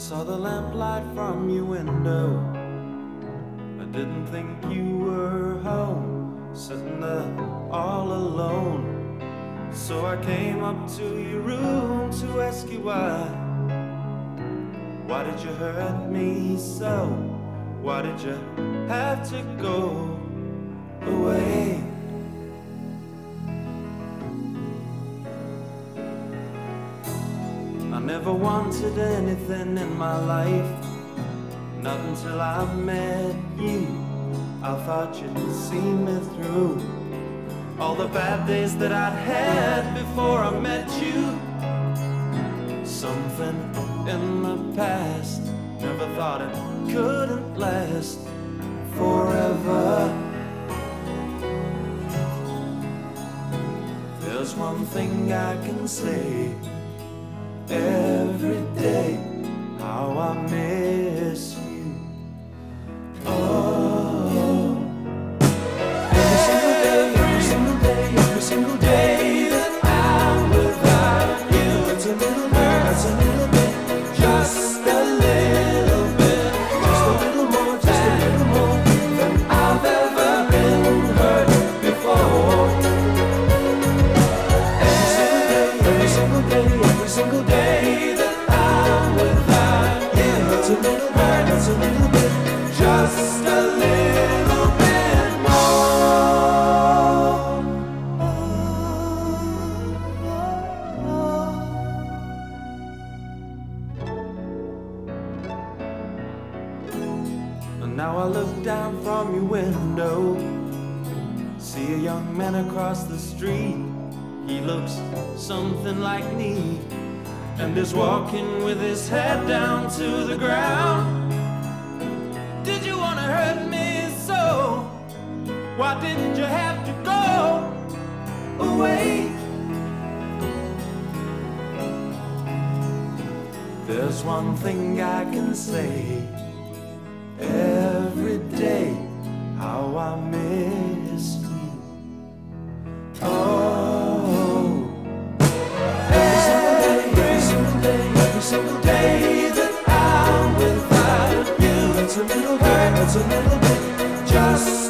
saw the lamplight from your window. I didn't think you were home, sitting there all alone. So I came up to your room to ask you why. Why did you hurt me so? Why did you have to go away? I never wanted anything in my life, not until I met you. I thought you'd see me through all the bad days that I'd had before I met you. Something in the past, never thought it couldn't last forever. There's one thing I can say every day, how I miss you. Oh, every single day, every single day, every single day that I'm without you. It's a little bit, it's a little bit, just a little bit, just a little more, just a little more than I've ever been hurt before. Every single day, every single day that I'm without you. It's a little hurt, it's a little bit, just a little bit more. And now I look down from your window, see a young man across the street. He looks something like me, and is walking with his head down to the ground. Did you wanna hurt me so? Why didn't you have to go away? There's one thing I can say every day, how I miss you. Every single day that I'm without you, it's a little hurt, it's a little bit, just